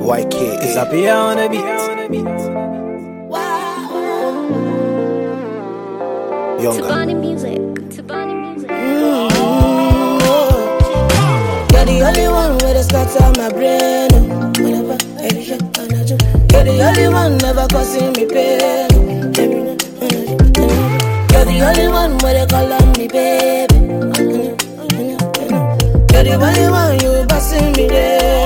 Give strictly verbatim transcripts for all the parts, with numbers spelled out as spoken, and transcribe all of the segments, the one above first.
Y K is up here on the beat. Younger. Tabani music. Tabani music. Mm-hmm. You're the only one with a start on my brain. Whenever every shot I do, you're the only one never causing me pain. You're the only one with a call on me, baby. You're the only one you busting me there.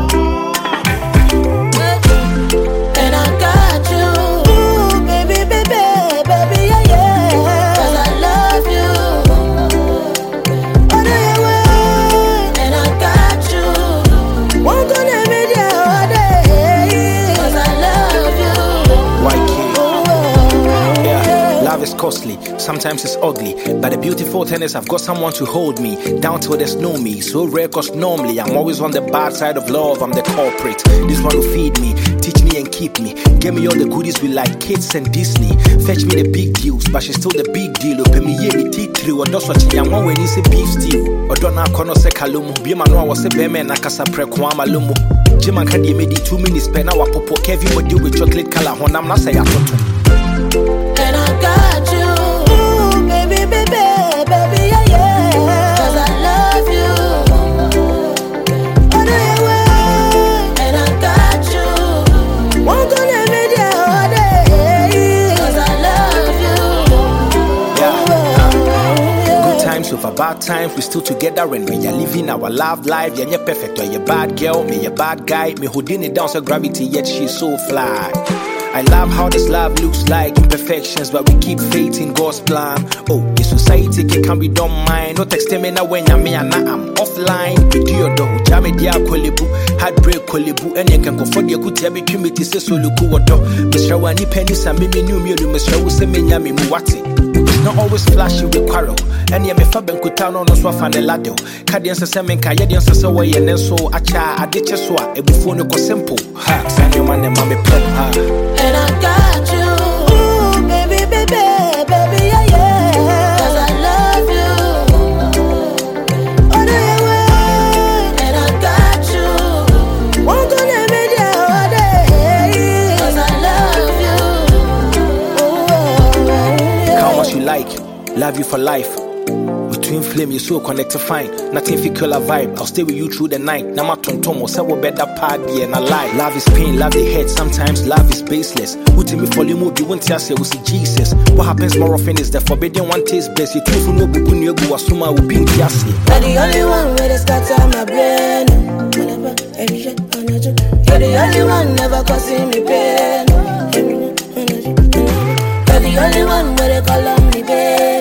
And I got you, ooh, baby, baby, baby, yeah, yeah. 'Cause I love you. Oh, no, you will. And I got you. Won't gonna be there all day. 'Cause I love you. Y K. Oh, Yeah, love is costly, sometimes it's ugly, but the beautiful thing is I've got someone to hold me down till there's no me. So rare cause normally I'm always on the bad side of love. I'm the culprit, this one will feed me, teach me and keep me, give me all the goodies we like kids and Disney. Fetch me the big deals, but she's still the big deal. Open me yeah me tea through or just watching young one when you say beef stew. Or don't have kono se kalumu, be man no was a beme na kasa prekwama lumu. Jim and Candy made it two minutes pen our popo Kevin would do with chocolate color when I'm not say I thought. and I got you, ooh, baby, baby, baby, yeah, yeah. 'Cause I love you. Oh, no, you will. And I got you. Won't gonna be there all day. 'Cause I love you. Yeah. Good times over bad times, we still together and we are living our love life. Yeah, you're perfect, or you're bad girl, me a bad guy. Me holding it down so gravity, yet she's so fly. I love how this love looks like imperfections, but we keep faith in God's plan. Oh, the society can be done mine. No text me now when I'm me and I'm offline. With your door, jam it, yeah, Kolibu, heartbreak Kolibu, and you can go for the good tabby committee, says Soluku or dog. Mister Wani pennies and Mimi knew me, Mister Wusemi Yami Muwati. Not always flashy with quarrel. And yeah, me faben kutano no swafa ne lado. Kadian se semen ka yedian se se way and so acha adiche so e before no ko simple. Ha, san your man and mommy plum ha. And I got you, ooh, baby, baby, baby, yeah, yeah. 'Cause I love you. Oh, no, you will. And I got you. Won't gonna be there all day. 'Cause I love you. Oh, yeah. Count what you like, love you for life. Between flame, you're so connected fine. Nothing fi kill a vibe. I'll stay with you through the night. Now my tongue tongue say we better party and I lie. Love is pain, love the head. Sometimes love is baseless. Who tell me for you move, you won't say we see Jesus. What happens more often is the forbidden one taste best. You truth no bubu ni egu asuma will be in kiasi. You're the only one with a start on my brain. Whenever every shot I do, you're the only one never causing me pain. You're the only one with a call on me, babe.